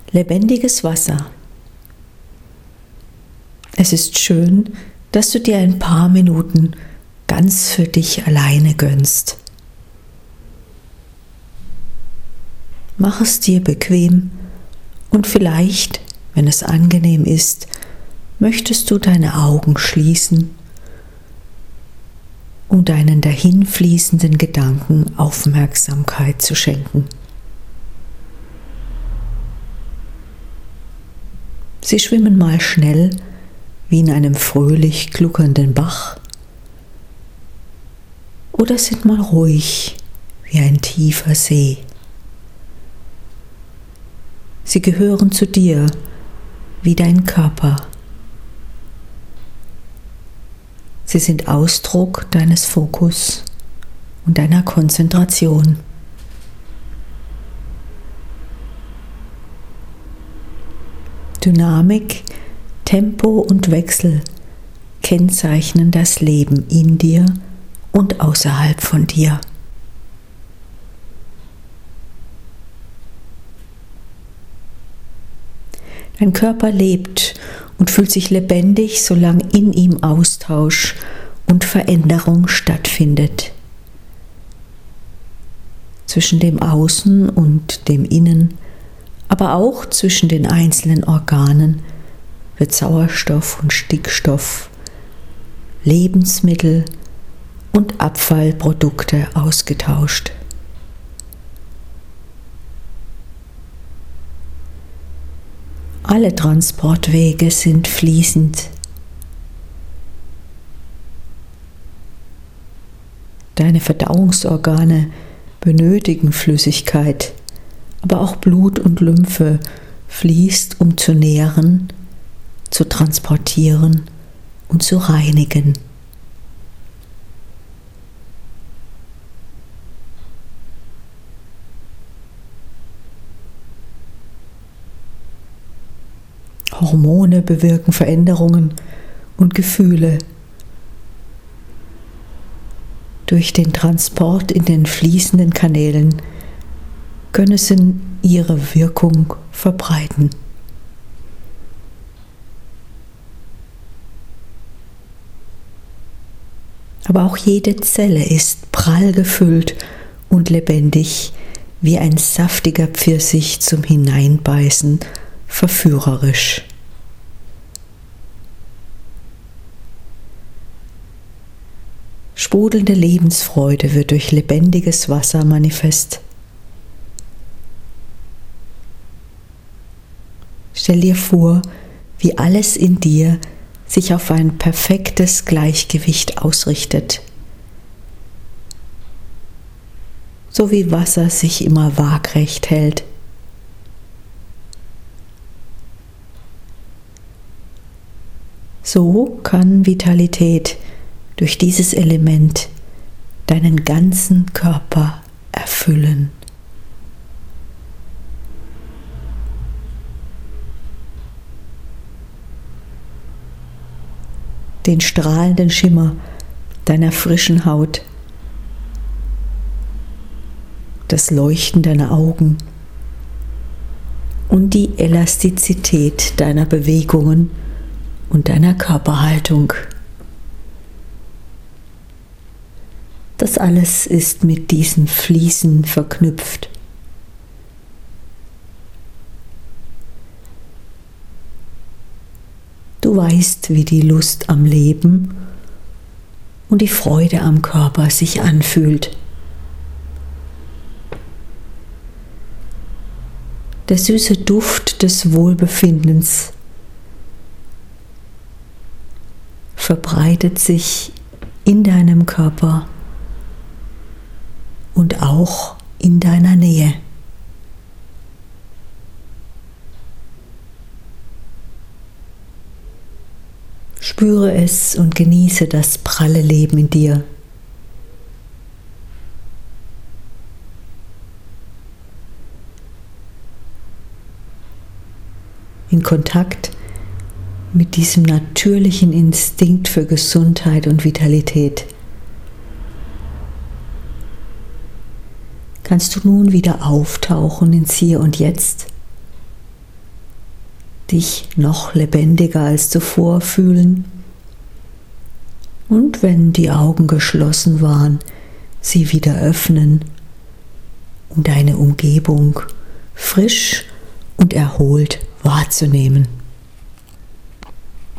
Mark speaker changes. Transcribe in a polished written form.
Speaker 1: Lebendiges Wasser. Es ist schön, dass du dir ein paar Minuten ganz für dich alleine gönnst. Mach es dir bequem und vielleicht, wenn es angenehm ist, möchtest du deine Augen schließen, um deinen dahinfließenden Gedanken Aufmerksamkeit zu schenken. Sie schwimmen mal schnell wie in einem fröhlich gluckernden Bach oder sind mal ruhig wie ein tiefer See. Sie gehören zu dir wie dein Körper. Sie sind Ausdruck deines Fokus und deiner Konzentration. Dynamik, Tempo und Wechsel kennzeichnen das Leben in dir und außerhalb von dir. Dein Körper lebt und fühlt sich lebendig, solange in ihm Austausch und Veränderung stattfindet. Zwischen dem Außen und dem Innen, aber auch zwischen den einzelnen Organen wird Sauerstoff und Stickstoff, Lebensmittel und Abfallprodukte ausgetauscht. Alle Transportwege sind fließend. Deine Verdauungsorgane benötigen Flüssigkeit, aber auch Blut und Lymphe fließt, um zu nähren, zu transportieren und zu reinigen. Hormone bewirken Veränderungen und Gefühle. Durch den Transport in den fließenden Kanälen können sie ihre Wirkung verbreiten. Aber auch jede Zelle ist prall gefüllt und lebendig, wie ein saftiger Pfirsich zum Hineinbeißen, verführerisch. Sprudelnde Lebensfreude wird durch lebendiges Wasser manifest. Stell dir vor, wie alles in dir sich auf ein perfektes Gleichgewicht ausrichtet. So wie Wasser sich immer waagrecht hält. So kann Vitalität durch dieses Element deinen ganzen Körper erfüllen. Den strahlenden Schimmer deiner frischen Haut, das Leuchten deiner Augen und die Elastizität deiner Bewegungen und deiner Körperhaltung. Das alles ist mit diesen Fließen verknüpft. Du weißt, wie die Lust am Leben und die Freude am Körper sich anfühlt. Der süße Duft des Wohlbefindens verbreitet sich in deinem Körper und auch in deiner Nähe. Spüre es und genieße das pralle Leben in dir. In Kontakt mit diesem natürlichen Instinkt für Gesundheit und Vitalität kannst du nun wieder auftauchen ins Hier und Jetzt dich noch lebendiger als zuvor fühlen. Und wenn die Augen geschlossen waren, sie wieder öffnen, um deine Umgebung frisch und erholt wahrzunehmen.